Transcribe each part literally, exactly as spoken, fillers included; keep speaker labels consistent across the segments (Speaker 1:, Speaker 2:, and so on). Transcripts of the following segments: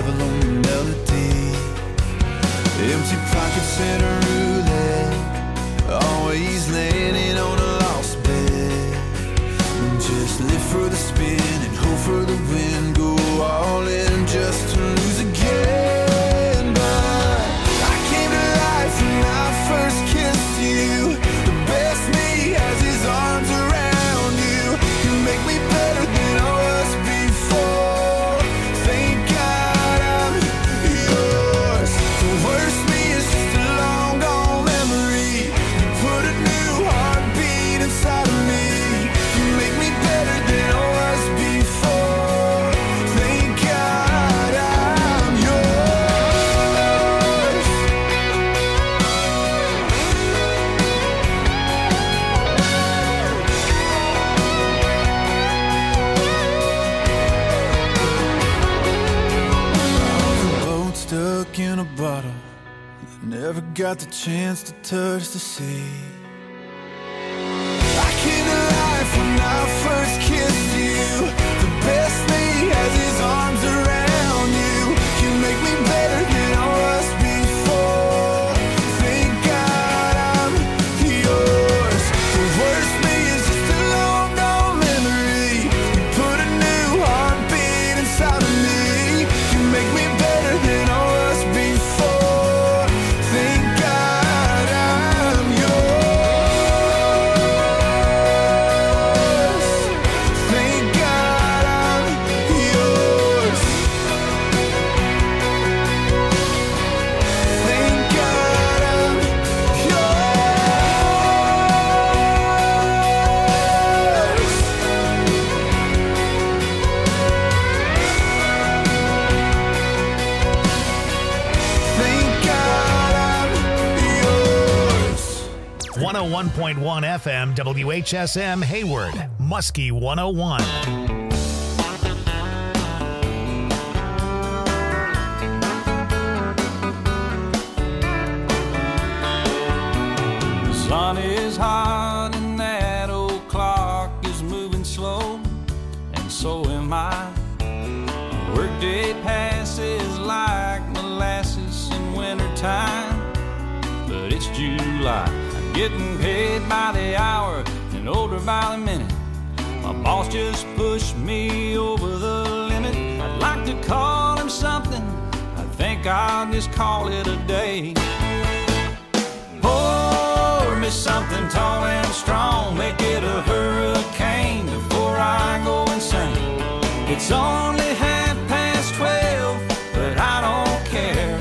Speaker 1: of a lonely melody. Empty pockets and a roulette, always landing on a lost bet. Just live for the spin and hope for the win. Go all in just to lose again. But I came to life when I first kissed you. The best me has his arms around you. You make me better than I was before. Thank God I'm yours. The worst me is just a long gone memory. You put a new heartbeat inside of me. You make me better than I was before. Thank God I'm yours. I was a boat stuck in a bottle that never got the chance to touch the sea. I came to life when I first kissed you. The best me has his arms around you. You make me better than I was before. Thank God I'm yours. The worst me is just a long gone memory. You put a new heartbeat inside of me. You make me better than I was before. Thank God I'm yours. Thank God I'm yours. Thank God I'm yours. Thank God I'm yours.
Speaker 2: one oh one point one F M, W H S M, Hayward, Muskie one oh one.
Speaker 3: The sun is hot and that old clock is moving slow, and so am I. Workday passes like molasses in wintertime, but it's July. I'm getting paid by the hour and older by the minute. My boss just pushed me over the limit. I'd like to call him something. I think I'll just call it a day. Pour me something tall and strong, make it a hurricane before I go insane. It's only half past twelve, but I don't care.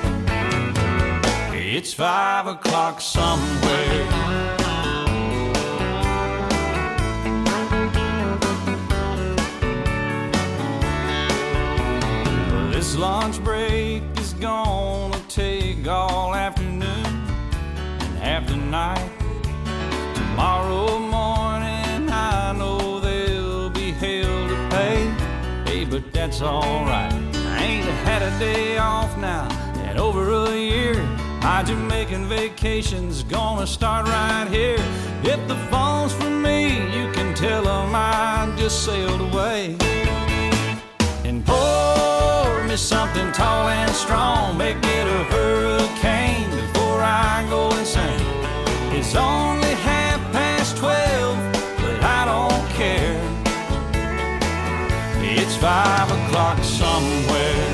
Speaker 3: It's five o'clock somewhere. This lunch break is gonna take all afternoon and half the night. Tomorrow morning I know there'll be hell to pay. Hey, but that's alright. I ain't had a day off now in over a year. My Jamaican vacation's gonna start right here. If the phone's for me, you can tell them I just sailed away. And pour me something tall and strong, make it a hurricane before I go insane. It's only half past twelve, but I don't care. It's five o'clock somewhere.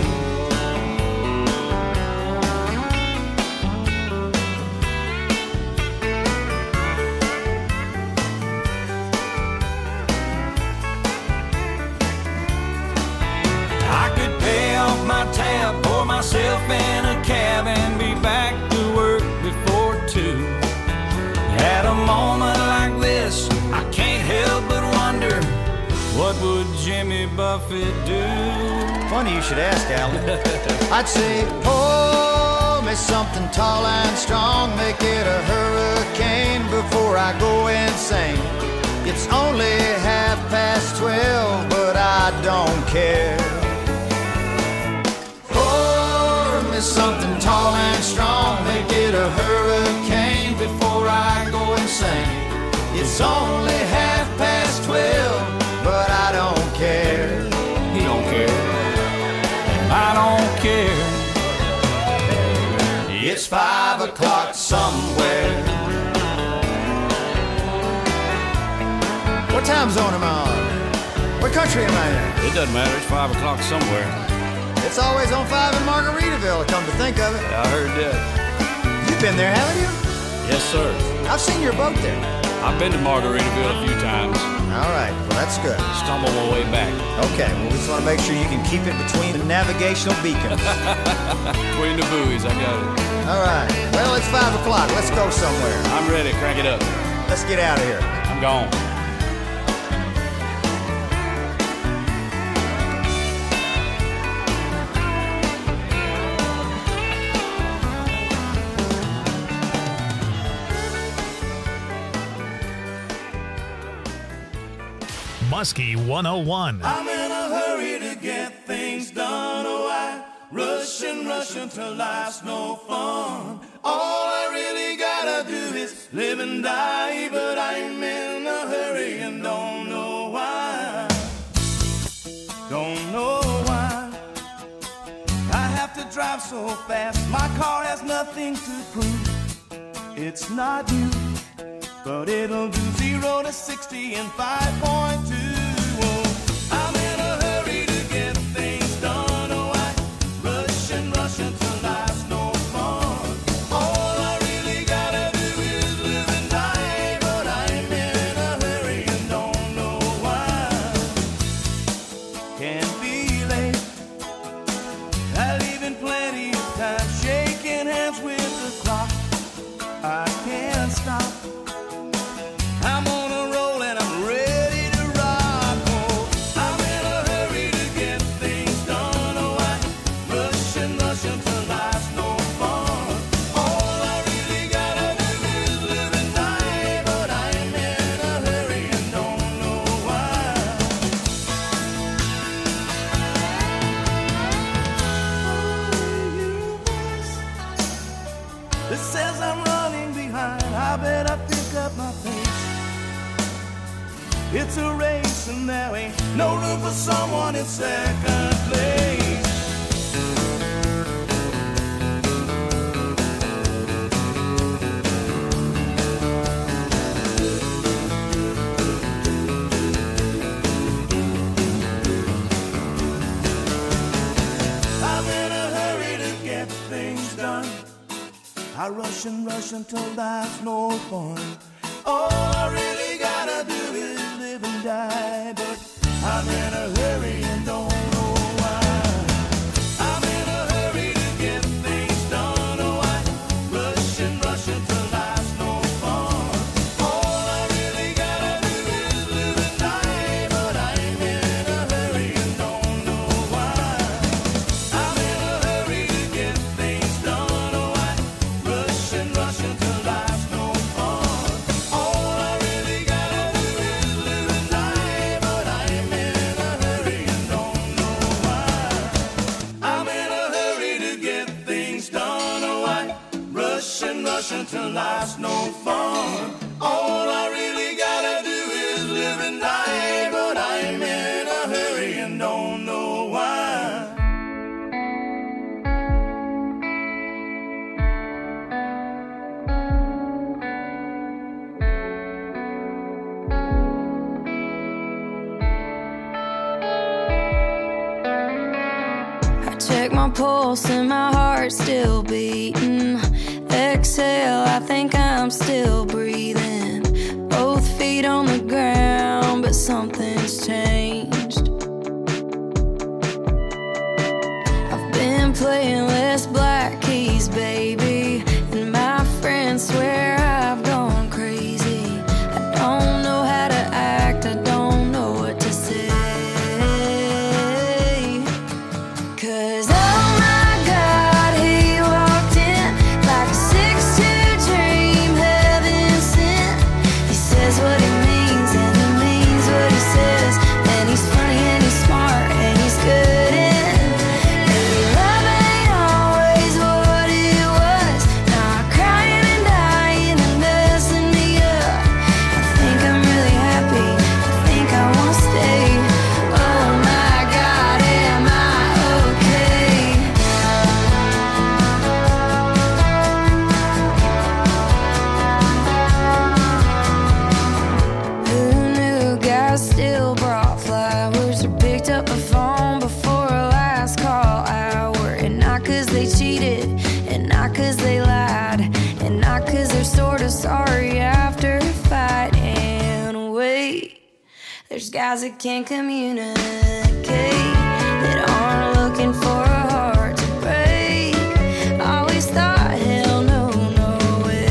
Speaker 3: I could pay off my tab, pour myself in a cab, and be back to work before two. At a moment like this, I can't help but wonder, what would Jimmy Buffett do?
Speaker 4: Funny you should ask, Alan. I'd say, pour me something tall and strong, make it a hurricane before I go insane. It's only half past twelve, but I don't care. Pour me something tall and strong, make it a hurricane before I go insane. It's only half past twelve, but I don't care.
Speaker 3: He don't care, and I don't
Speaker 4: What time zone am I on? What country am I in?
Speaker 3: It doesn't matter. It's five o'clock somewhere.
Speaker 4: It's always on five in Margaritaville, come to think of it.
Speaker 3: Yeah, I heard that.
Speaker 4: You've been there, haven't you?
Speaker 3: Yes, sir.
Speaker 4: I've seen your boat there.
Speaker 3: I've been to Margaritaville a few times.
Speaker 4: All right, well, that's good.
Speaker 3: Stumbled my way back.
Speaker 4: Okay, well, we just want to make sure you can keep it between the navigational beacons.
Speaker 3: Between the buoys, I got it.
Speaker 4: All right, well, it's five o'clock. Let's go somewhere.
Speaker 3: I'm ready. Crank it up.
Speaker 4: Let's get out of here.
Speaker 3: I'm gone.
Speaker 2: Muskie one oh one.
Speaker 5: I'm in a hurry to get things done. Oh, I rush and rush until life's no fun. All I really gotta do is live and die, but I'm in a hurry and don't know why. Don't know why I have to drive so fast. My car has nothing to prove. It's not you, but it'll do zero to sixty in five point two. Oh, I'm in a hurry to get things done. Oh, I rush and rush until life's no fun. All I really gotta do is live and die, but I'm in a hurry and don't know why. Can't be late. I leave in plenty of time, shaking hands with the clock. I can't stop. I'm on a roll and I'm ready to rock. Oh, I'm in a hurry to get things done. Oh, I rush and rush until life's no fun. All I really gotta do is live and die, but I'm in a hurry and don't know why. This says I'm running behind. I better pick up my pace. It's a race and there ain't no room for someone in second place. I'm in a hurry to get things done. I rush and rush until life's no fun. All I really gotta do is live and die, but I'm in a hurry and don't know why. I'm in a hurry to get things done. Oh, I rush and rush until life's no fun. All I really gotta do is live and die, but I'm in a hurry and don't know why. I'm in a hurry to get things done. Oh, I rush and rush until life's no fun. All I really gotta do is live and die, but I'm in a hurry and don't know why. I'm in a hurry to get things done. Oh, I rush and rush until life's no fun. All I really gotta do is live and die, but I'm in a hurry and don't know why.
Speaker 6: I check my pulse and my heart's still beating. Exhale, I think I'm still breathing. Both feet on the ground, but something's changed. I've been playing less black keys, baby, and my friends swear I've gone crazy. I don't know how to act, I don't know what to say. 'Cause oh my God, he walked in like a six two dream, heaven sent. There's guys that can't communicate, that aren't looking for a heart to break. Always thought, hell no, no way.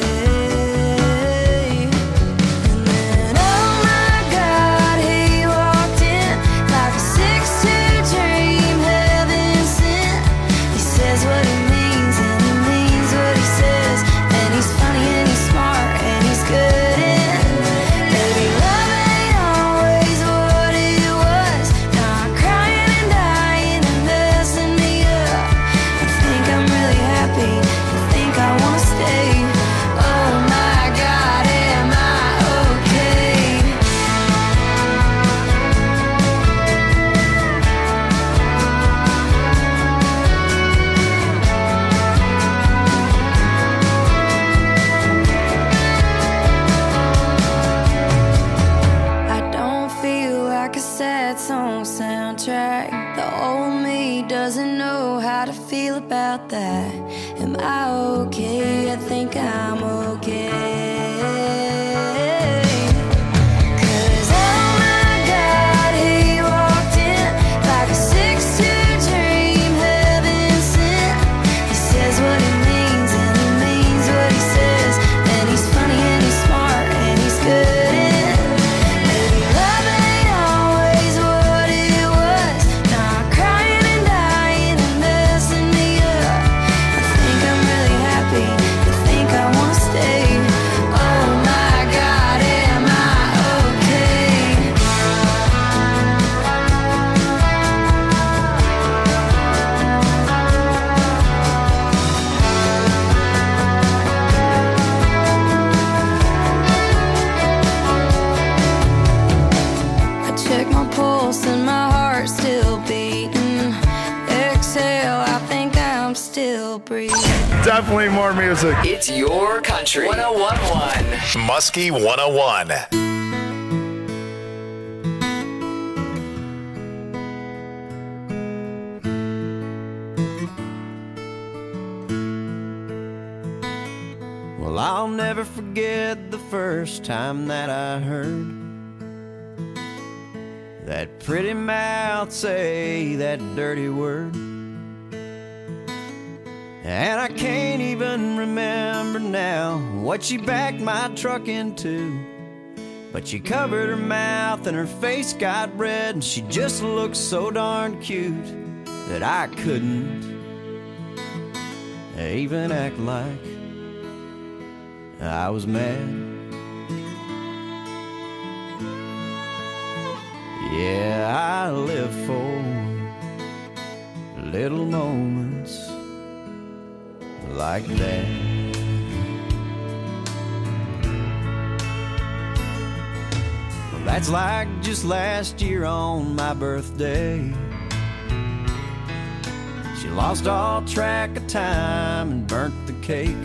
Speaker 6: And then, oh my God, he walked in like a six two dream, heaven sent. He says what he means and he means what he says, and he's funny and he's smart and he's good in. Maybe love ain't always what it was. Now I'm crying and dying and messing me up. I think I'm really happy, I think I wanna stay. Oh my God, am I okay? I don't feel like a sad song soundtrack. The old me doesn't know how to feel about that. Am I okay? I think I'm okay. 'Cause oh my God, he walked in like a six two dream, heaven sent. He says what he means and he means what he says, and he's funny and he's smart and he's good in. Maybe love ain't always what it was. Now I'm crying and dying and messing me up. I think I'm really happy, I think I wanna stay. Oh my God, am I okay? I check my pulse and my heart's still beating. Exhale, I think I'm still breathing.
Speaker 7: Definitely more music.
Speaker 8: It's your country. one oh one point one.
Speaker 2: Muskie one oh one.
Speaker 4: Well, I'll never forget the first time that I heard that pretty mouth say that dirty word. And I can't even remember now what she backed my truck into, but she covered her mouth and her face got red, and she just looked so darn cute that I couldn't even act like I was mad. Yeah, I live for little moments like that. Well, that's like just last year on my birthday. She lost all track of time and burnt the cake.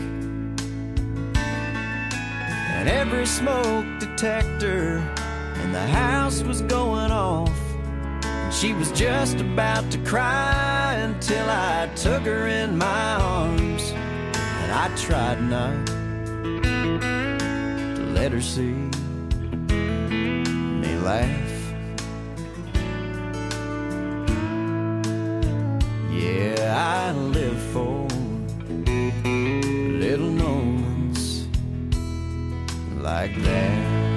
Speaker 4: And every smoke detector in the house was going off, and she was just about to cry until I took her in my arms, and I tried not to let her see me laugh. Yeah, I live for little moments like that.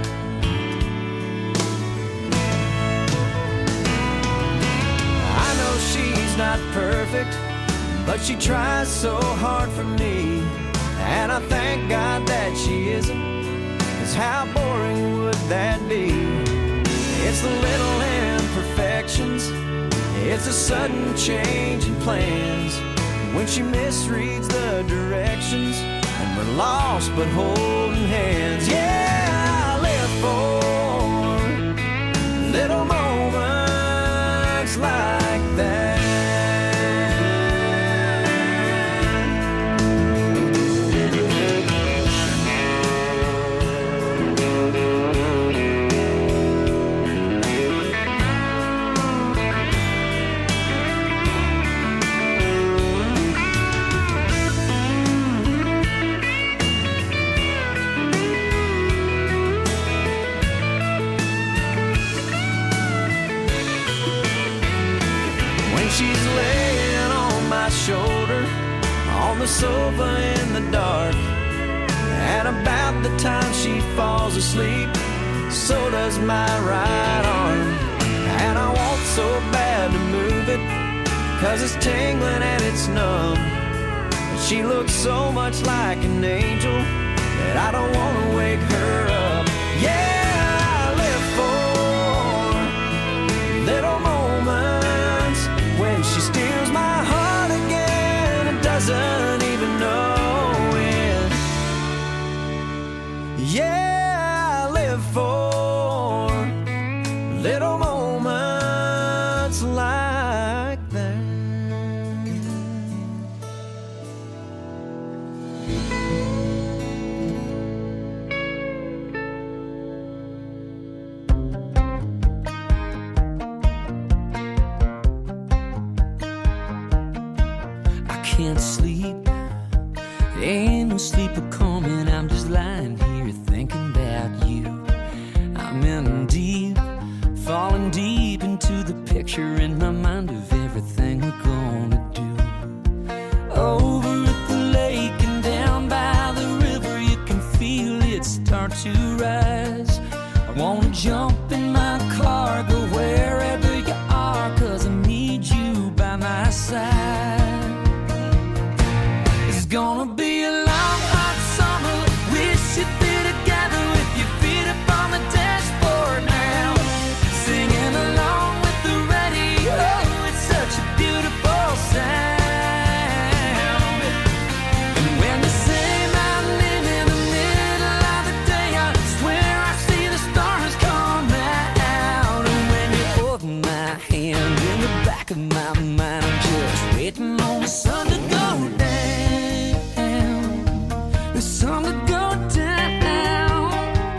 Speaker 4: I know she's not perfect, but she tries so hard for me, and I thank God that she isn't, 'cause how boring would that be? It's the little imperfections, it's a sudden change in plans, when she misreads the directions, and we're lost but holding hands. Yeah, I live for little moments like that.
Speaker 7: on the sofa in the dark. And about the time she falls asleep, so does my right arm. And I want so bad to move it, 'cause it's tingling and it's numb. And she looks so much like an angel that I don't want to wake her up. Yeah, I live for little moments when she steals my heart again and doesn't even know it. Yeah, I live for little moments like that.
Speaker 9: I can't sleep, ain't no sleep coming. I'm just lying here thinking about you. I'm in deep, falling deep into the picture in my mind of everything we're gonna do. Over at the lake and down by the river, you can feel it start to rise. I wanna jump in my car, go wherever you are, 'cause I need you by my side. It's gonna be a long hot summer, we should be together with your feet up on the dashboard now, singing along with the radio. It's such a beautiful sound. And when you say my name in the middle of the day, I swear I see the stars come out. And when you hold my hand in the back of my mind, I'm just waiting on the sun to go down, the sun to go down.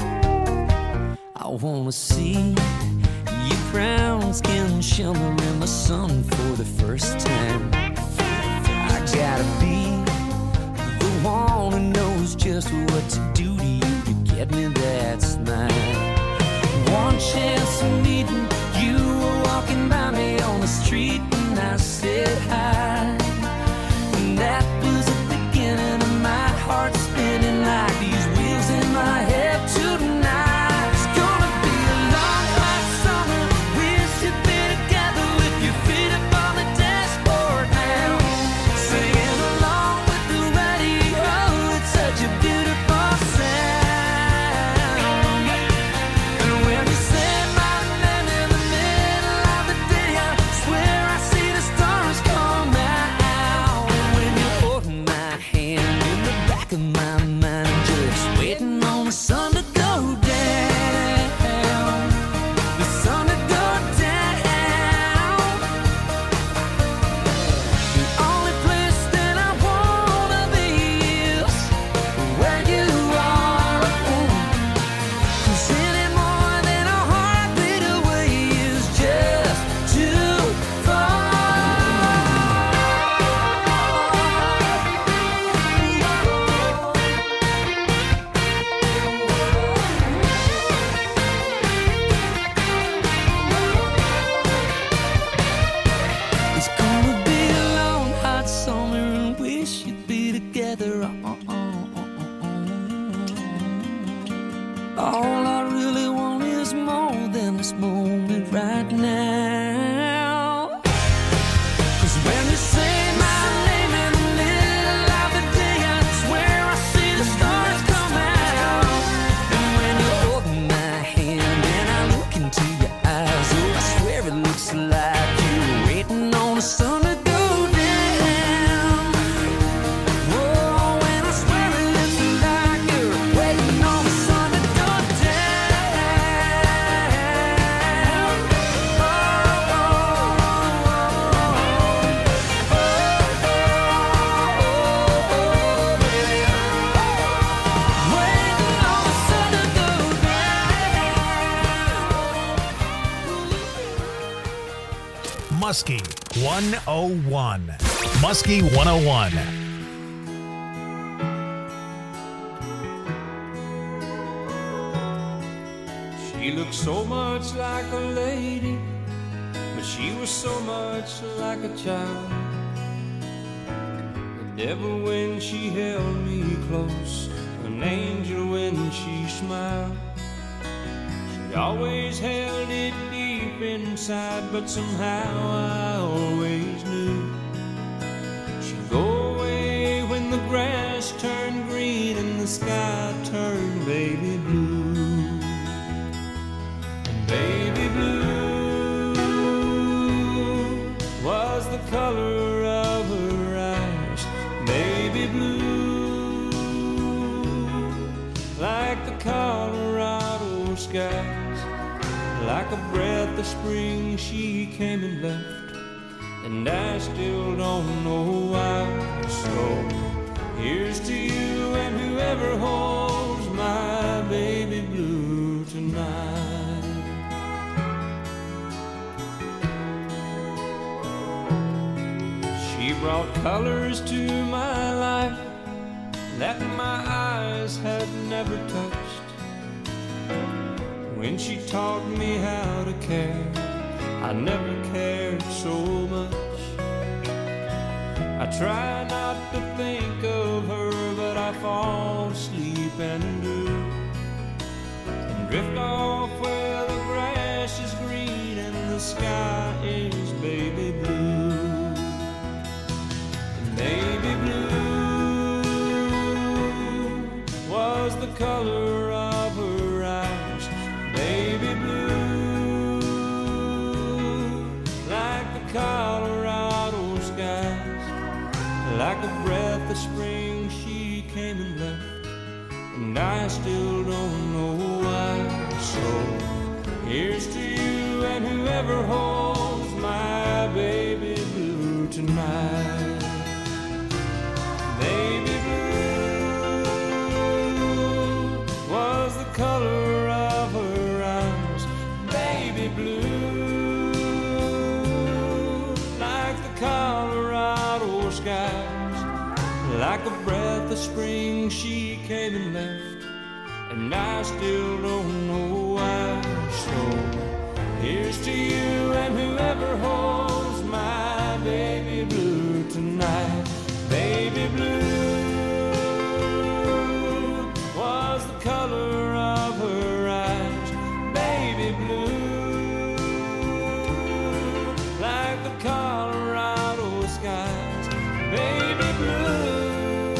Speaker 9: I wanna see your brown skin shimmer in the sun for the first time. I gotta be the one who knows just what to do to you to get me that smile. One chance of meeting you, were walking by me on the street and I said hi. And that was the beginning of my heart spinning like these wheels in my head tonight. It's gonna be a long hot summer, we should be together with your feet up on the dashboard now, singing along with the radio. It's such a beautiful sound. And when you say my name in the middle of the day, I swear I see the stars come out. And when you hold my hand in the back of my mind, I'm just waiting on the sun to go down, the sun to go down. The only place that I wanna be is where you are. 'Cause any more than a heartbeat away is just too far. It's gonna be a long hot summer and we should be together. All I really want is more than this moment right now. 'Cause when you say my name in the middle of the day, I swear I see the stars come out. And when you hold my hand and I look into your eyes, oh, I swear it looks like you're waiting on the sun to go down. Whoa, and I swear it looks like you're waiting on the sun to go down. Oh, oh,
Speaker 2: Muskie one oh one. Muskie one oh one.
Speaker 3: She looked so much like a lady, but she was so much like a child. devil when she held me close, an angel when she smiled. She always held it deep inside, but somehow I always knew she'd go away when the grass turned green and the sky turned baby blue. And baby blue was the color of her eyes, baby blue, like the Colorado skies, like a breath of spring she came and left, and I still don't know why. So here's to you and whoever holds my baby blue tonight. She brought colors to my life that my eyes had never touched. When she taught me how to care, I never cared so much. I try not to think of her, but I fall asleep and do, and drift off where the grass is green and the sky is baby blue. And baby blue was the color of her eyes, baby blue, like the Colorado skies, like a breath of spring she came and left, and I still don't know why. So here's to you and whoever holds my baby blue tonight. Baby blue was the color of her eyes, baby blue, like the Colorado skies, like a breath of spring she came and left, and I still don't know why. So here's to you and whoever holds my baby blue tonight. Baby blue was the color of her eyes, baby blue, like the Colorado skies, baby blue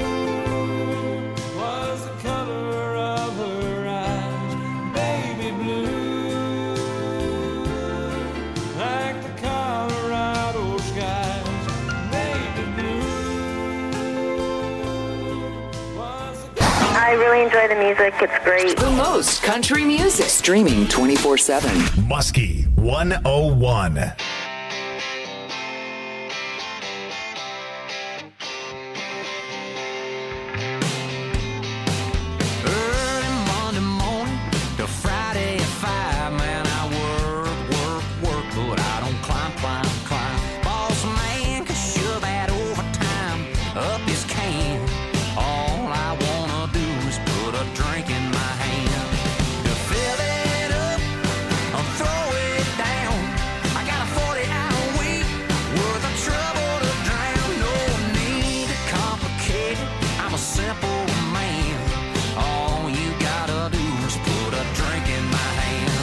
Speaker 3: was the color of her eyes, baby blue, like the Colorado skies, baby blue.
Speaker 10: I really enjoy the music. It's great.
Speaker 8: The most country music. Streaming twenty-four seven.
Speaker 2: Muskie one oh one.
Speaker 7: Early Monday morning to Friday at five, man, I work, work, work, but I don't climb, climb, climb. Boss man can shove that overtime up his can. All I wanna do is put a drink in my hand. To fill it up or throw it down, I got a forty-hour week worth of trouble to drown. No need to complicate it, I'm a simple man. All you gotta do is put a drink in my hand.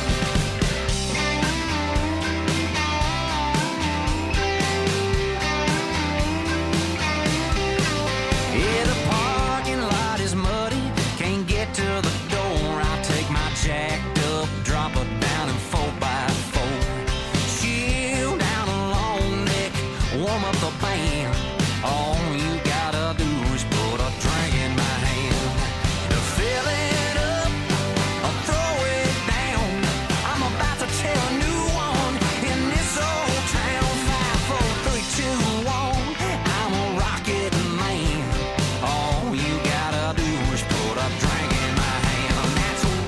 Speaker 7: Yeah, the parking lot is muddy, can't get to the door. I take my jacked up, drop her down in four by four. Chill down a long neck, warm up the band. All you gotta do is put a drink in my hand. To fill it up or throw it down, I'm about to tell a new one in this old town. Five, four, three, two, one, I'm a rocket man. All you gotta do is put a drink in my hand, and that's all.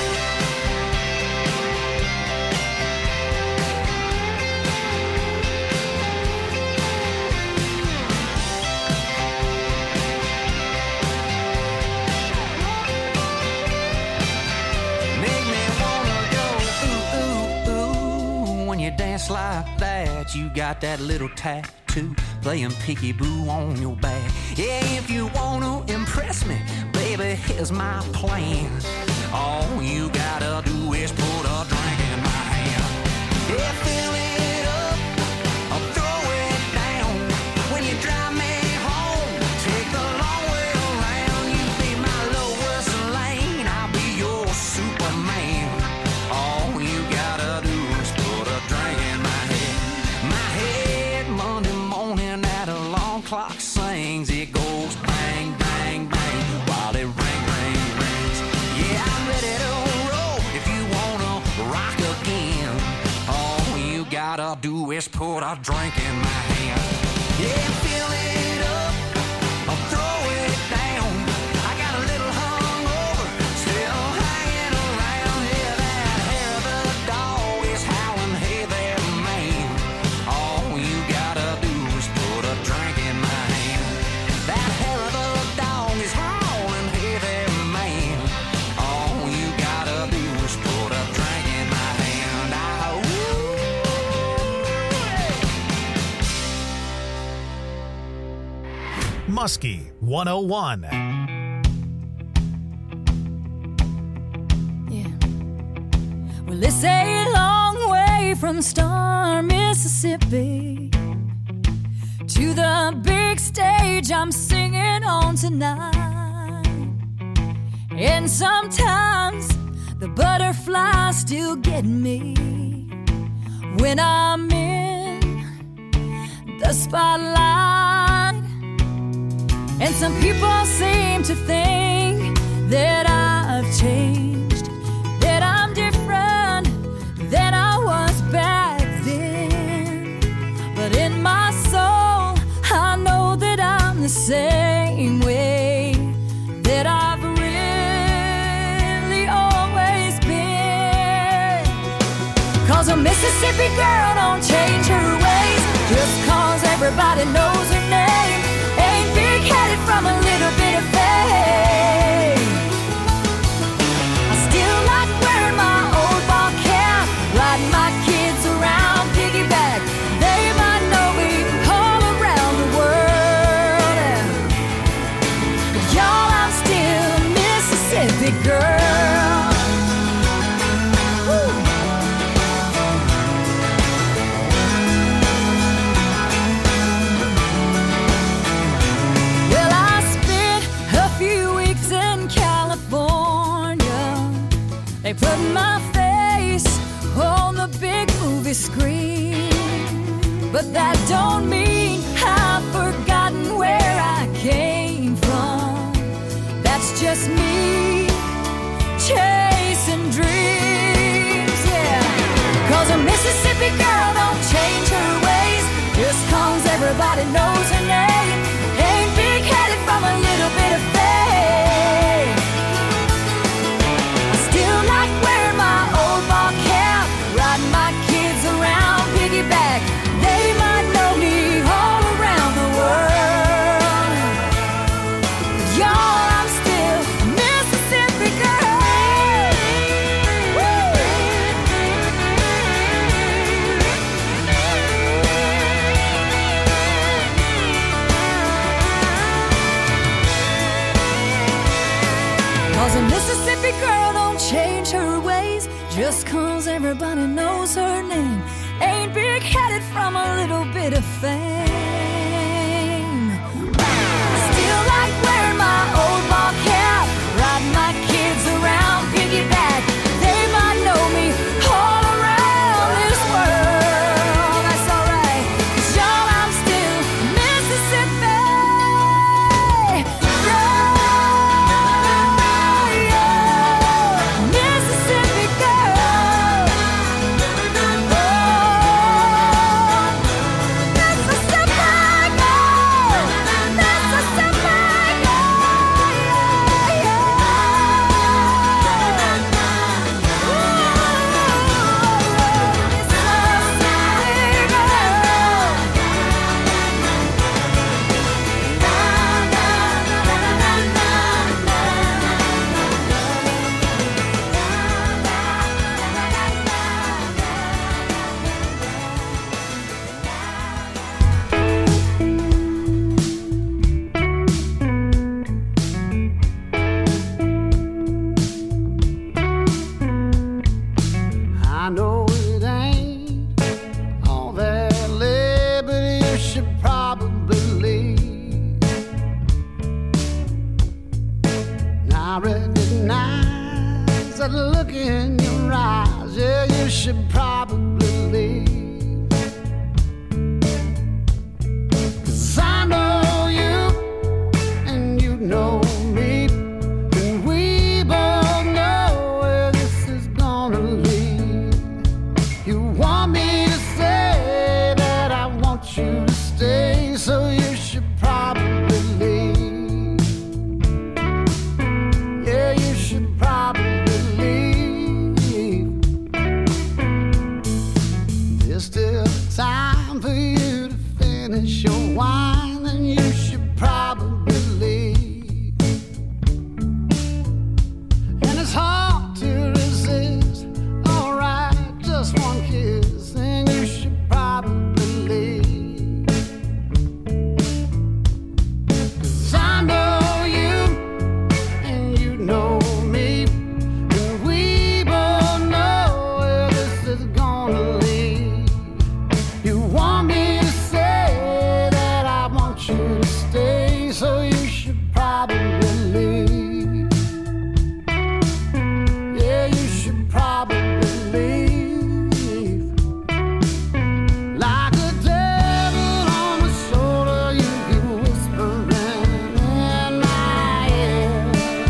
Speaker 7: Make me wanna go ooh, ooh, ooh. When you dance like that, you got that little tattoo too, playing peekaboo on your back. Yeah, if you wanna impress me, baby, here's my plan. All you gotta do is put a drink in my hand. Yeah, fill it up, I'll throw it down. When you drive me home, take the long way around. You be my Lois Lane, I'll be your Superman. All you gotta do is put a drink in my head. My head Monday morning, that alarm clock sings. It goes bang, bang, bang, while it ring, ring, rings. Yeah, I'm ready to roll if you wanna rock again. All you gotta do is put a drink in my hand. Yeah, fill it up, I'll throw it down. I got a little hungover, still hanging around. Yeah, that hair of the dog is howling, hey there, man. All you gotta do is put a drink in my hand. That hair of the dog is howling, hey there, man. All you gotta do is put a drink in my hand. Ah, ooh.
Speaker 2: Muskie one oh one.
Speaker 11: Well, it's a long way from Star, Mississippi to the big stage I'm singing on tonight. And sometimes the butterflies still get me when I'm in the spotlight. And some people seem to think that I've changed, that I'm different than I was back then. But in my soul, I know that I'm the same way that I've really always been. Cause a Mississippi girl don't change her ways just cause everybody knows her name. Ain't big-headed from a little bit of fame. I still like wearing my old ball cap, riding my kids around piggyback. They might know me all around the world. But y'all, I'm still a Mississippi girl. Woo. Well, I spent a few weeks in California. They put my face on the big movie screen. But that don't mean I've forgotten where I came from. That's just me chasing dreams, yeah. Cause a Mississippi girl don't change her ways just cause everybody knows her name. Ain't big-headed from a little bit of fame. I still like wearing my old ball cap, riding my kids around piggyback. They might know me all around the world. But y'all, I'm still a Mississippi girl. Woo! Cause a Mississippi girl don't change her ways just cause everybody knows her name. Ain't big-headed from a little bit of fame. I still like wearing my old ball cap, riding my kids around piggyback. They might know me all around this world. That's alright, 'cause y'all, I'm still Mississippi girl, yeah. Mississippi girl. Oh, Mississippi.
Speaker 12: I know it ain't all that late, but you should probably leave. Now I recognize that look in your eyes. Yeah, you should probably leave. 'Cause I know you and you know me, and we both know where this is gonna lead. You want me to say that I want you to stay, so you should probably leave. Yeah, you should probably leave. There's still time for you to finish your wine, and you should probably leave. And it's hard to resist. Alright, just one kiss, and you should probably leave. 'Cause I know you and you know me, and we both know where this is gonna lead. You want me to say that I want you to stay, so you should probably leave. Yeah, you should probably leave. Like a devil on my shoulder, you keep whispering in my ear.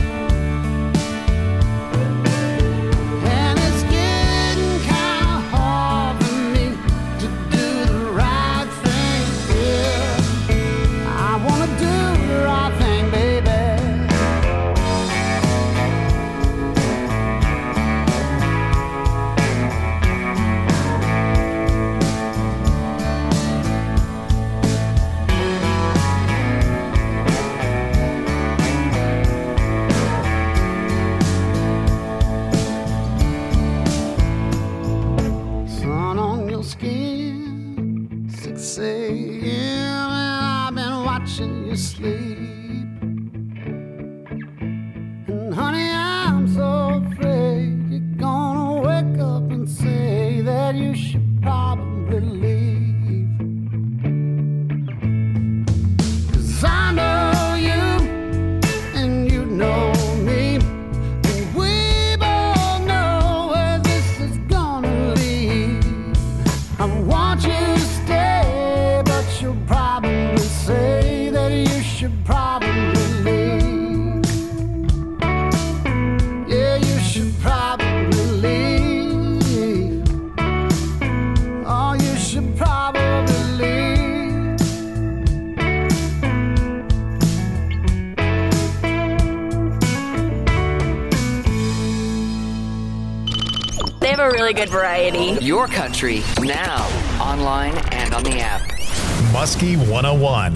Speaker 12: And it's getting kinda hard for me to do the right thing here. I wanna do the right thing, baby. Sun on your skin, six a.m. and I've been watching you sleep. And honey, I'm so afraid you're gonna wake up and say that you should probably leave. 'Cause I know you and you know me, and we both know where this is gonna lead. I want you to stay, but you'll probably say that you should probably leave. Yeah, you should probably leave. Oh, you should probably leave.
Speaker 8: They have a really good variety. Your country, now, online and on the app.
Speaker 2: Muskie one oh one.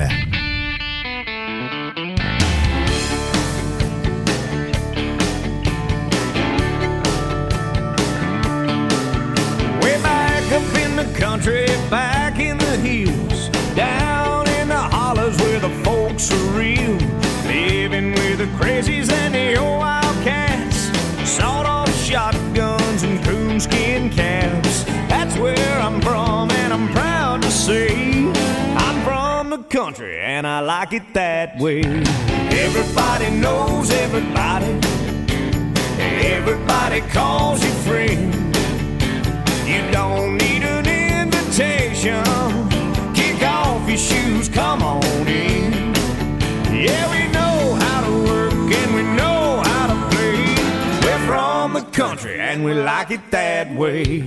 Speaker 7: Way back up in the country, back in the hills, down in the hollers where the folks are real, living with the crazies and the old wildcats, sawed-off shotguns and coonskin caps. That's where I'm from, and I'm proud to say I'm from the country, and I like it that way. Everybody knows everybody, everybody calls you friend. You don't need an invitation. Kick off your shoes, come on in. Yeah, we know how to work and we know how to play. We're from the country and we like it that way.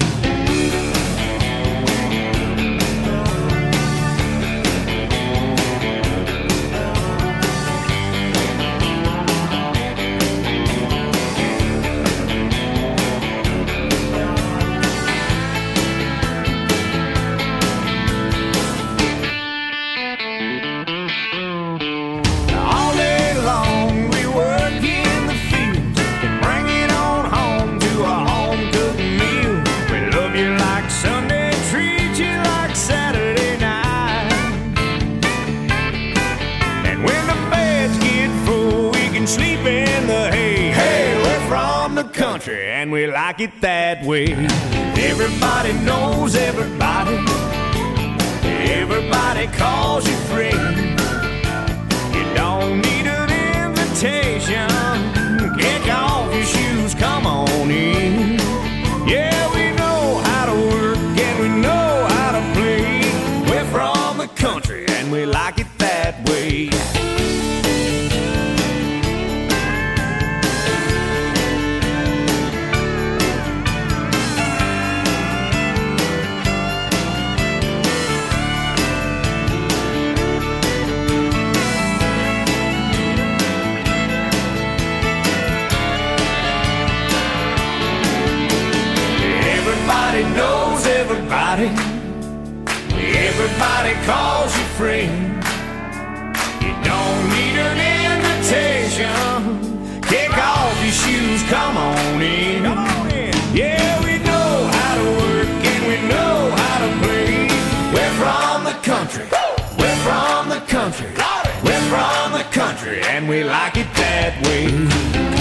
Speaker 7: All day long we work in the fields and bring it on home to a home-cooked meal. We love you like Sunday, treat you like Saturday night. And when the beds get full, we can sleep in the hay. Hey, we're from the country and we like it that way. Everybody knows everybody. Everybody calls you friend. You don't need an invitation. Kick off your shoes, come on in. Yeah, we know how to work and we know how to play. We're from the country and we like it that way. Everybody knows everybody. Everybody calls you friend. You don't need an invitation. Kick off your shoes, come on in. Come on in. Yeah, we know how to work and we know how to play. We're from the country. We're from the country. We're from the country and we like it that way.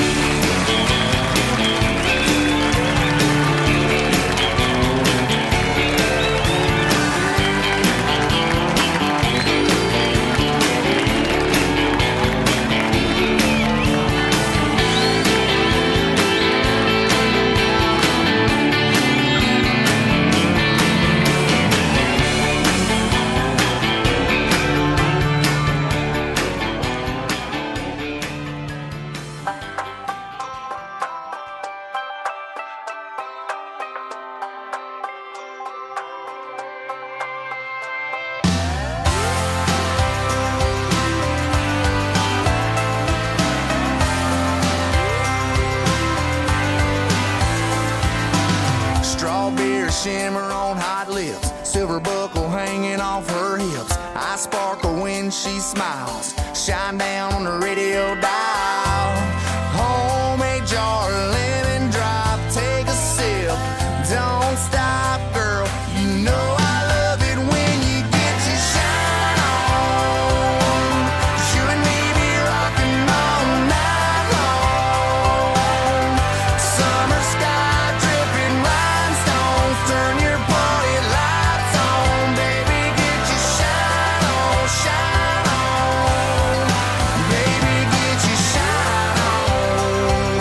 Speaker 5: Shimmer on hot lips, silver buckle hanging off her hips. I sparkle when she smiles, shine down on the radio dial. Homemade jar, lemon drop, take a sip. Don't stop, girl, you know I love it when you get your shine on. You and me be rocking all night long. Summer sky dripping rhinestones, turn your party lights on. Baby, get your shine on, shine on. Baby, get your shine on.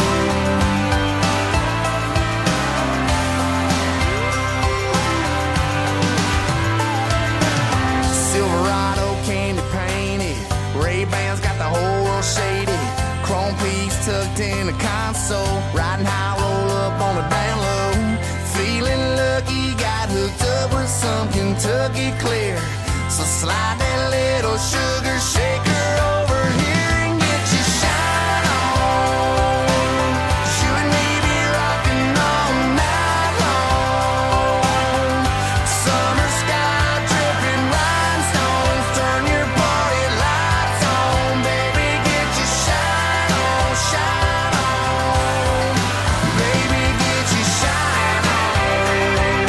Speaker 5: Silverado candy painted, Ray-Bans got the whole world shaded. Chrome piece tucked in the console, riding high, roll up on the down low. Feeling lucky, got hooked up with some Kentucky clear. So slide that little sugar shaker over here and get your shine on. You and me be rocking all night long. Summer sky dripping rhinestones, turn your party lights on. Baby, get your shine on, shine on. Baby, get your shine on.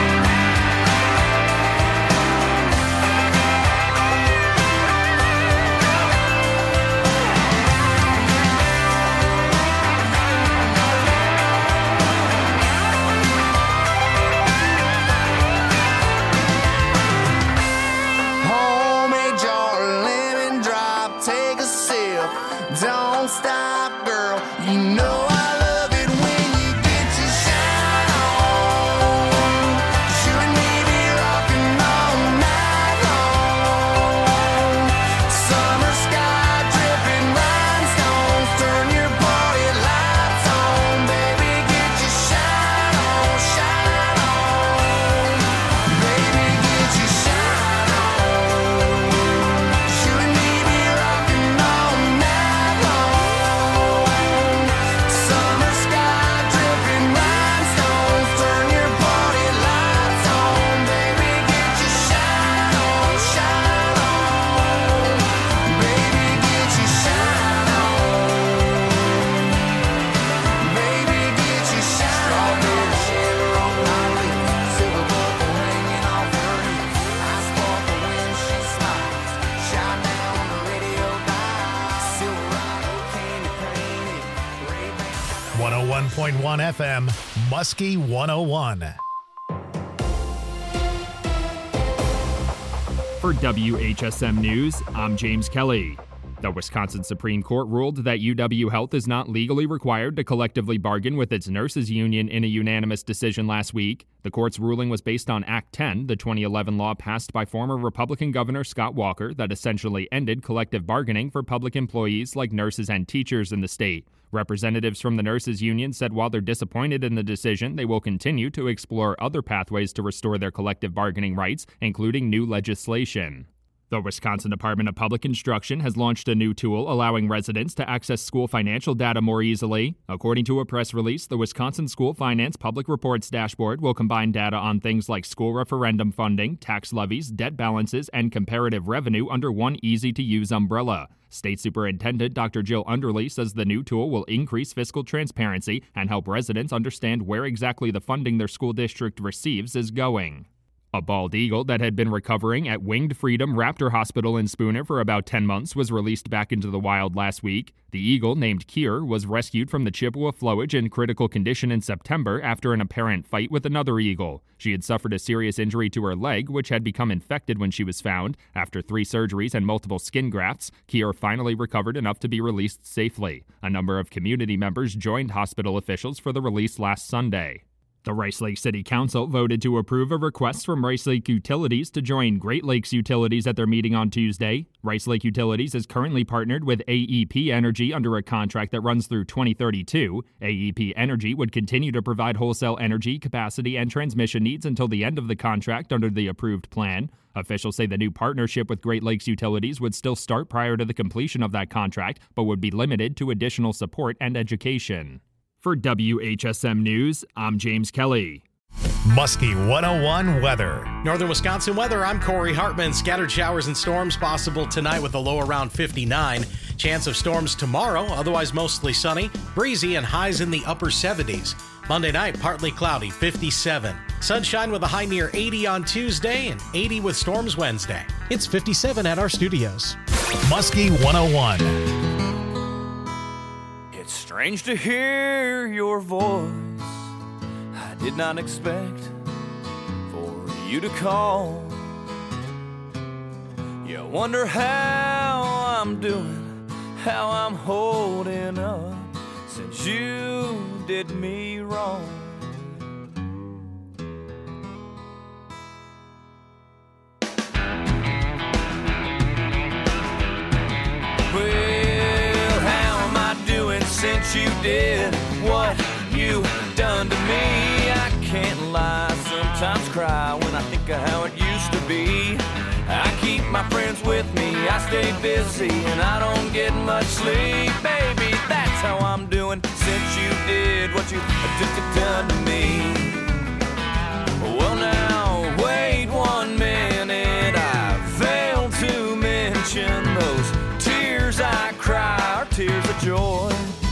Speaker 5: Homemade jar, lemon drop, take a sip. Don't stop, girl, you know I love it when you get your shine on. You and me be rocking all night long. Summer sky dripping rhinestones, turn your party lights on. Baby, get your shine on, shine on. Baby, get your shine on. You and me be rocking all night long. Summer sky dripping rhinestones, turn your party lights on. Baby, get your shine on, shine on. Baby, get your shine on. Baby, get your shine on. Strawberry shimmer on my lips, silver buckle hanging off her hips. I sparkle when she smiles, shine down on the radio dial. Silverado candy painted, Ray-Ban.
Speaker 2: one oh one point one F M, Muskie one oh one.
Speaker 13: For W H S M News, I'm James Kelly. The Wisconsin Supreme Court ruled that U W Health is not legally required to collectively bargain with its nurses union in a unanimous decision last week. The court's ruling was based on Act ten, the twenty eleven law passed by former Republican Governor Scott Walker that essentially ended collective bargaining for public employees like nurses and teachers in the state. Representatives from the nurses union said while they're disappointed in the decision, they will continue to explore other pathways to restore their collective bargaining rights, including new legislation. The Wisconsin Department of Public Instruction has launched a new tool allowing residents to access school financial data more easily. According to a press release, the Wisconsin School Finance Public Reports Dashboard will combine data on things like school referendum funding, tax levies, debt balances, and comparative revenue under one easy-to-use umbrella. State Superintendent Doctor Jill Underly says the new tool will increase fiscal transparency and help residents understand where exactly the funding their school district receives is going. A bald eagle that had been recovering at Winged Freedom Raptor Hospital in Spooner for about ten months was released back into the wild last week. The eagle, named Kier, was rescued from the Chippewa flowage in critical condition in September after an apparent fight with another eagle. She had suffered a serious injury to her leg, which had become infected when she was found. After three surgeries and multiple skin grafts, Kier finally recovered enough to be released safely. A number of community members joined hospital officials for the release last Sunday. The Rice Lake City Council voted to approve a request from Rice Lake Utilities to join Great Lakes Utilities at their meeting on Tuesday. Rice Lake Utilities is currently partnered with A E P Energy under a contract that runs through twenty thirty-two. A E P Energy would continue to provide wholesale energy, capacity, and transmission needs until the end of the contract under the approved plan. Officials say the new partnership with Great Lakes Utilities would still start prior to the completion of that contract, but would be limited to additional support and education. For W H S M News, I'm James Kelly.
Speaker 2: Muskie one oh one weather.
Speaker 14: Northern Wisconsin weather, I'm Corey Hartman. Scattered showers and storms possible tonight with a low around fifty-nine. Chance of storms tomorrow, otherwise mostly sunny, breezy, and highs in the upper seventies. Monday night, partly cloudy, fifty-seven. Sunshine with a high near eighty on Tuesday and eighty with storms Wednesday. It's fifty-seven at our studios.
Speaker 2: Muskie one oh one.
Speaker 7: It's strange to hear your voice. I did not expect for you to call. You wonder how I'm doing, how I'm holding up since you did me wrong. Since you did what you done to me, I can't lie, sometimes cry when I think of how it used to be. I keep my friends with me, I stay busy, and I don't get much sleep. Baby, that's how I'm doing since you did what you done to me. Well now, wait one minute, I failed to mention those tears I cry are tears of joy.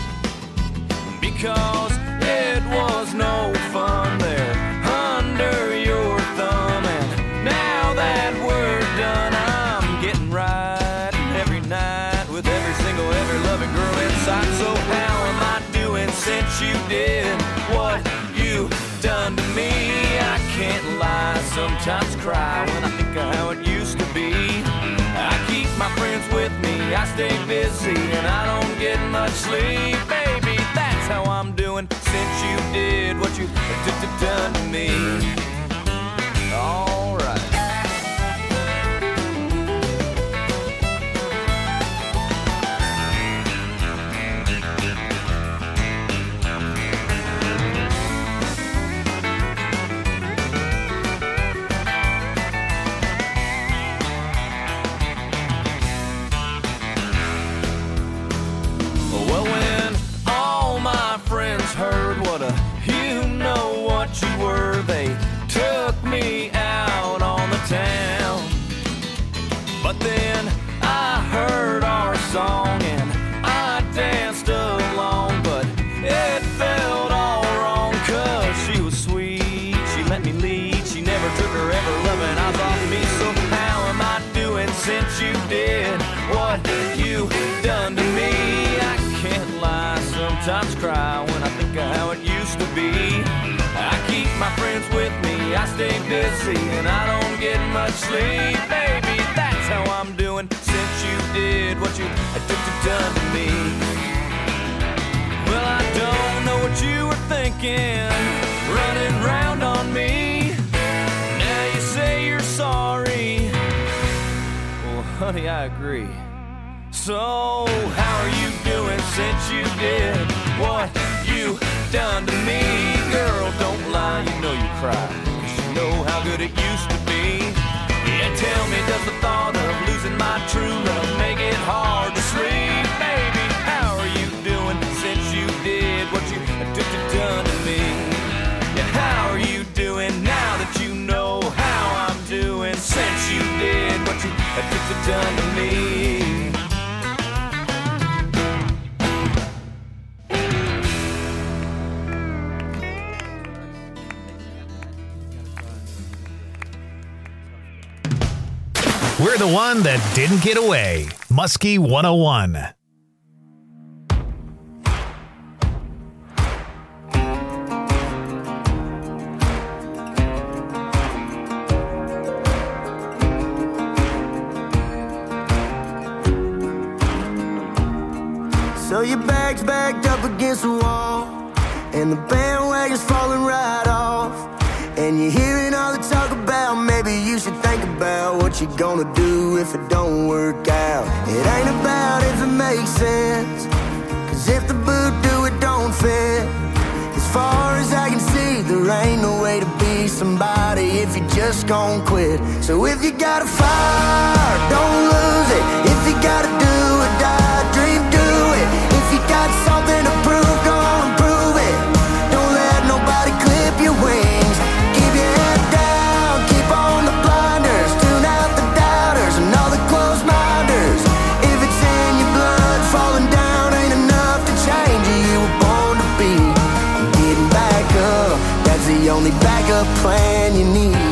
Speaker 7: Because it was no fun there under your thumb. And now that we're done, I'm getting right every night with every single, every loving girl inside. So how am I doing since you did what you done to me? I can't lie, sometimes cry when I think of how it used to be. I keep my friends with me, I stay busy, and I don't get much sleep. Baby, that's how I'm doing since you did what you done to me. All right. Well, when all my friends heard what a you know what you were, they took me out on the town. But then I heard our song and I danced along, but it felt all wrong, cause she was sweet, she let me lead, she never took her ever loving eyes off me. So how am I doing since you did what you done to me? I can't lie, sometimes cry when I think of how it used to be. I keep my friends with me, I stay busy, and I don't get much sleep. Baby, how I'm doing since you did what you had done to me. Well, I don't know what you were thinking, running round on me. Now you say you're sorry. Well, honey, I agree. So, how are you doing since you did what you done to me? Girl, don't lie, you know you cry, 'cause you know how good it used to be. Yeah, tell me, does the thought of losing my true love make it hard to sleep? Baby, how are you doing since you did what you done to me? Yeah, how are you doing now that you know how I'm doing since you did what you done to me?
Speaker 2: We're the one that didn't get away. Muskie one oh one.
Speaker 5: So your bag's backed up against the wall, and the bandwagon's falling right off, and you're hearing all the talk about maybe you should think about what you're gonna do if it don't work out. It ain't about if it makes sense, 'cause if the boot do it don't fit. As far as I can see, there ain't no way to be somebody if you just gon' quit. So if you got a fire, don't lose it. If you gotta do or die, dream, do it. If you got something to prove, go on and prove it. Don't let nobody clip your wings. Keep your head down, keep on the blinders. Tune out the doubters and all the closed minders. If it's in your blood, falling down ain't enough to change you. You were born to be. Getting back up, that's the only backup plan you need.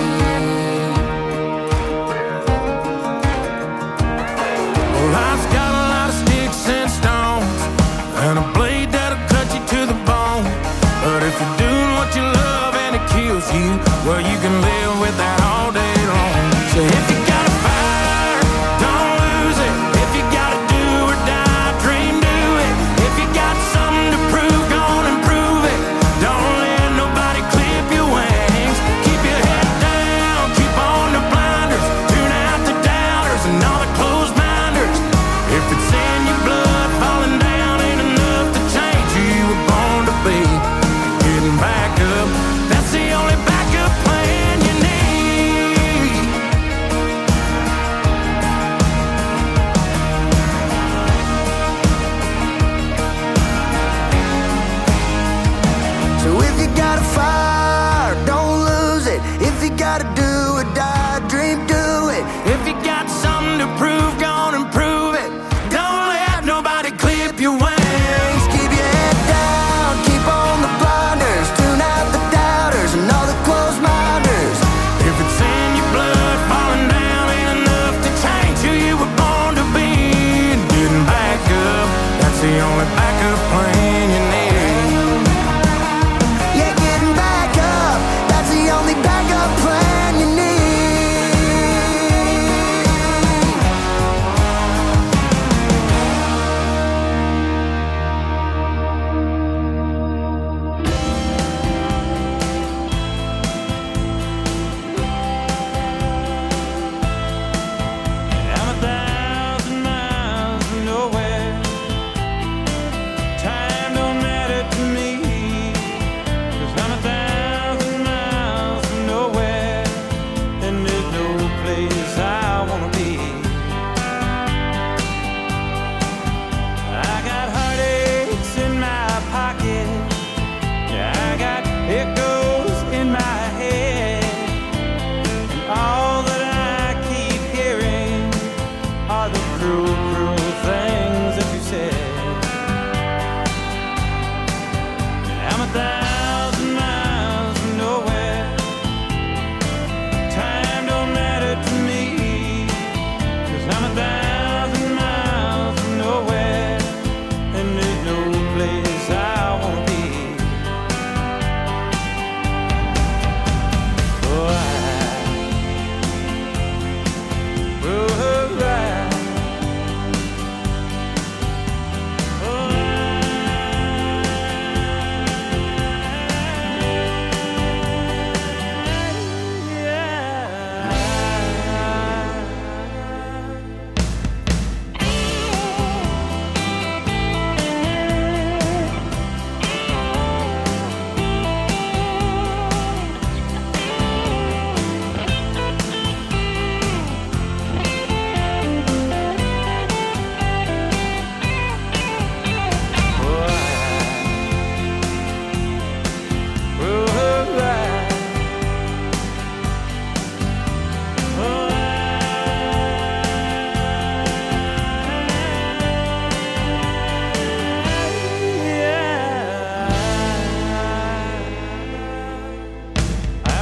Speaker 3: Well, life's got a lot of sticks and stones, and a blade that'll cut you to the bone. But if you're doing what you love and it kills you, well, you can live with that all day long. So if you got a fire, don't lose it. If you gotta do or die, dream, do it. If you got something to prove, go on and prove it. Don't let nobody clip your wings. Keep your head down, keep on the blinders. Tune out the doubters and all the closed minders. If it's in your blood, falling down ain't enough to change who you were born to be. Getting back up, that's the only backup plan you need.
Speaker 5: So if you got a fire, don't lose it. If you gotta do or die, dream, do it.
Speaker 3: If you got something to prove, go on and prove it. Don't let nobody clip your wings.
Speaker 5: Keep your head down, keep on the blinders. Tune out the doubters and all the closed minders.
Speaker 3: If it's in your blood, falling down ain't enough to change who you were born to be. And getting back up, that's the only backup plan you need.
Speaker 5: Yeah, getting back up, that's the only backup plan you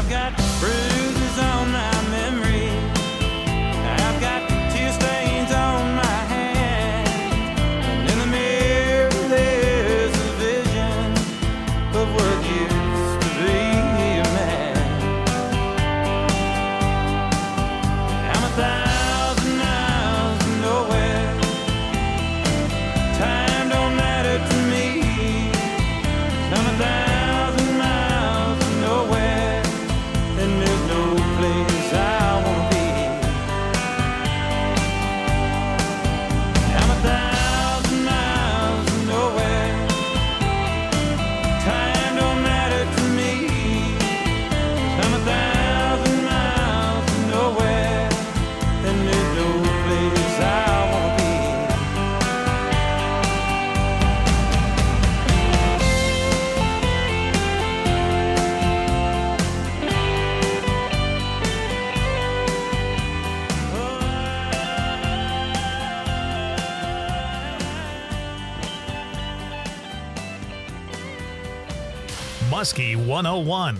Speaker 3: I've got bruises on my memory. I've got tear stains on my hands. And in the mirror there's a vision of what used to be a man. I'm a thousand miles from nowhere. Time don't matter to me. I'm a thousand miles from nowhere, and there's no place I wanna be. I'm a thousand miles from nowhere. Time don't matter to me. I'm a thousand miles from nowhere, and there's no place I wanna be.
Speaker 2: Muskie one oh one.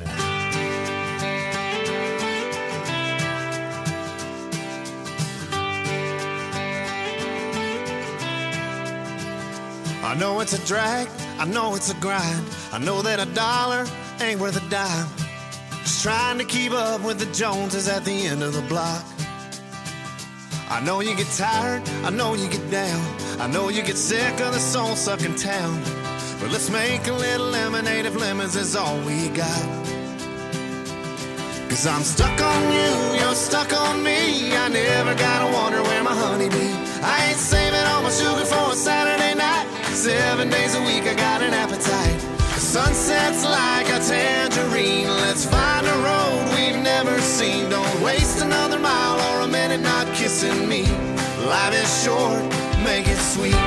Speaker 5: I know it's a drag, I know it's a grind. I know that a dollar ain't worth a dime. Just trying to keep up with the Joneses at the end of the block. I know you get tired, I know you get down. I know you get sick of the soul-sucking town. But let's make a little lemonade if lemons is all we got. Cause I'm stuck on you, you're stuck on me. I never gotta wonder where my honey be. I ain't saving all my sugar for a Saturday night. Seven days a week I got an appetite. The sunset's like a tangerine. Let's find a road we've never seen. Don't waste another mile or a minute not kissing me. Life is short, make it sweet.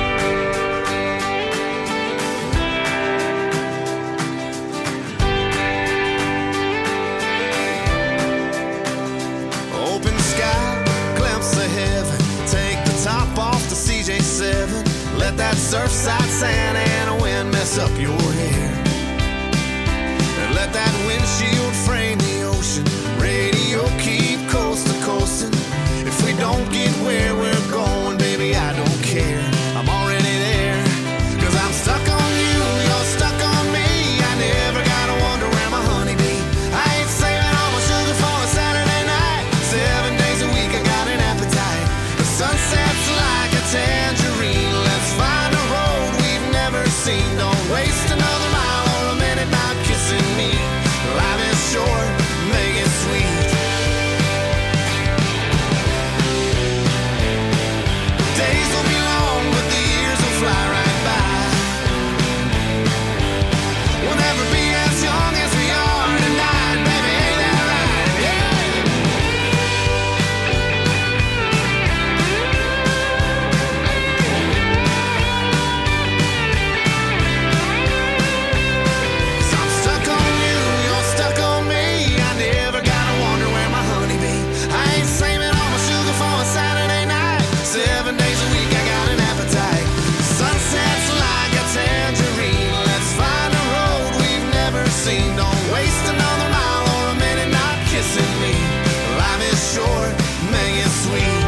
Speaker 5: Open sky, glimpse of heaven. Take the top off the C J seven. Let that surfside sand and a wind mess up your hair. And let that windshield frame the ocean. Radio keep coast to coasting. If we don't get where we're going, baby, I don't care. I'm already there. Cause I'm stuck on you, you're stuck on me. I never gotta wonder where my honey be. I ain't saving all my sugar for a Saturday night. Seven days a week I got an appetite. The sunset's like a tangerine. Let's find a road we've never seen. Don't waste another mile or a minute not kissing me. Life is short, make it sweet. Days will be long, but the years will fly right by. We'll never be as young as we are tonight, baby, ain't that right? Yeah. Cause I'm stuck on you, you're stuck on me. I never gotta wonder where my honey be. I ain't saving all my sugar for a Saturday night. Seven days a week I got an appetite. Sunset's like a tangerine. Let's find a road we've never seen. Don't waste another mile or a minute not kissing me. Life is short, make it sweet.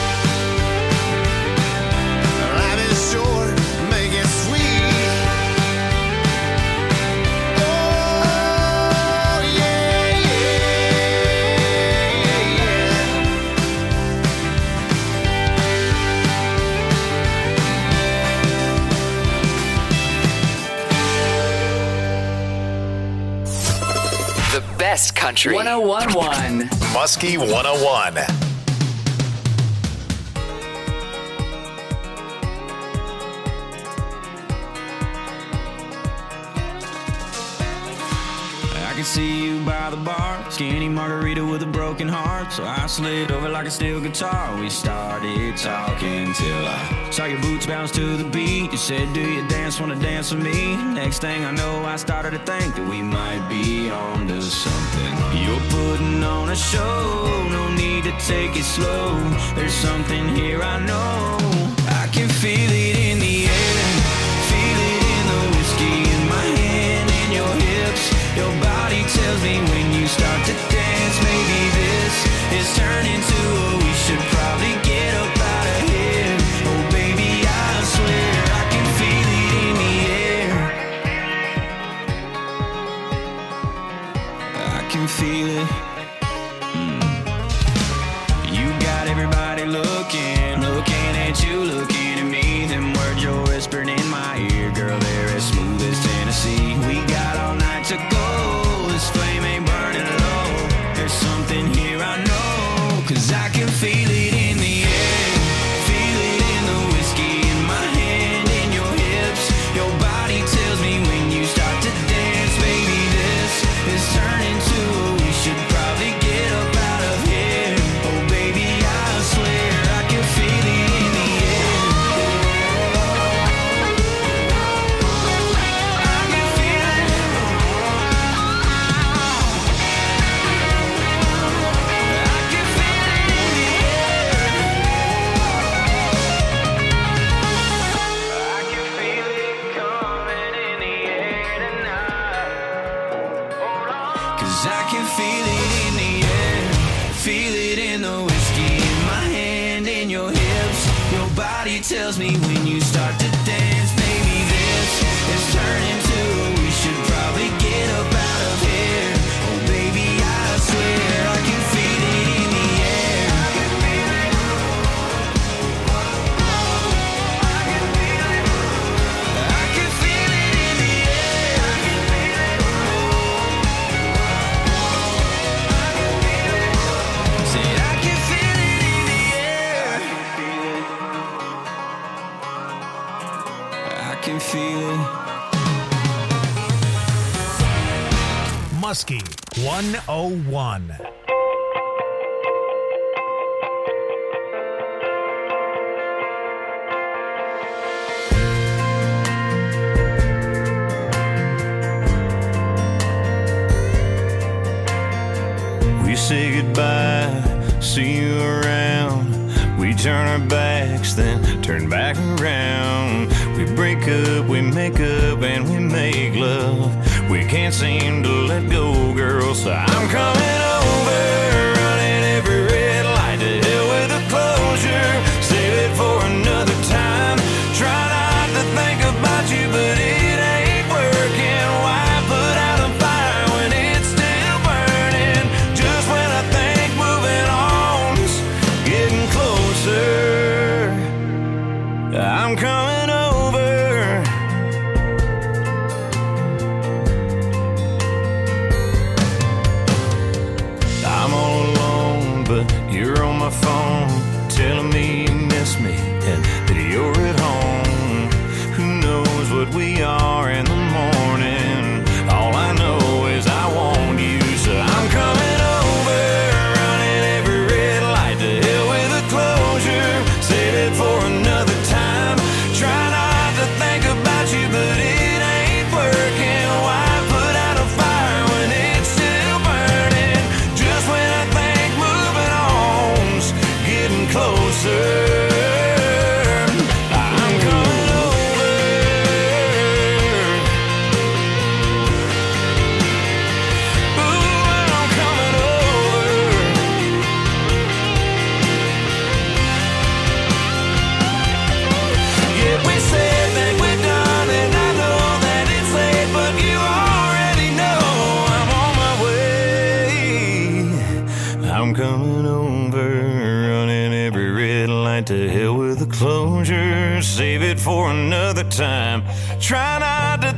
Speaker 5: Life is short, make it sweet. Oh, yeah, yeah, yeah.
Speaker 8: The best country. one oh one point one.
Speaker 2: Muskie one oh one.
Speaker 3: I can see you by the bar, skinny margarita with a broken heart. So I slid over like a steel guitar. We started talking till I saw your boots bounce to the beat. You said, do you dance, wanna dance with me? Next thing I know, I started to think that we might be on to something. You're putting on a show, no need to take it slow. There's something here I know. I can feel it in the air, feel it in the whiskey in my hand and your hips. Your body tells me when you
Speaker 1: start to dance, maybe this is turning to a we should probably get up out of here. Oh baby, I swear I can feel it in the air. I can feel it. Mm. You got everybody looking, looking at you, looking at me. Them words you're whispering in my ear, girl, they're as smooth as Tennessee. We got all night to go, this flame ain't burning low. There's something here I know, cause I can feel it in the air. Feel it in the whiskey in my hand, in your hips. Your body tells me when you start to dance, baby, this is turning to a we should probably get up out of here. Oh baby, I swear I can feel it in the air. I can feel it. I can feel it in the air. I can feel it coming in the air tonight. Cause I can feel it in the air. Feel it in the whiskey in my hand, in your hips. Your body tells me when you start to dance, baby, this is turning to a we should probably get up out of here. Oh baby, I swear I can feel it in the air. I can feel it. I can feel it in the air. I can feel it. Say I can feel it in the air. I can feel it.
Speaker 2: Muskie one oh one.
Speaker 1: We say goodbye, see you around. We turn our backs, then turn back around. We break up, we make up, and we make love. We can't seem to let go, girl, so I'm coming over, running every red light. To hell with the closure, save it for another time. Try not to think about you, but it ain't working. Why put out a fire when it's still burning? Just when I think moving on's getting closer, I'm coming over. I'm all alone, but you're on my phone, telling me you miss me and that you're at home. Who knows what we are in the morning? All I know is I want you, so I'm coming over, running every red light. To hell with the closure, save it for another time. Try not to think about you, but it ain't working. Why put out a fire when it's still burning? Just when I think moving on's getting closer, I'm coming over. Ooh, I'm coming over. Yeah, we said that we're done, and I know that it's late, but you already know I'm on my way. I'm coming over, running every red light. To hell with the closure, save it for another time. Try not to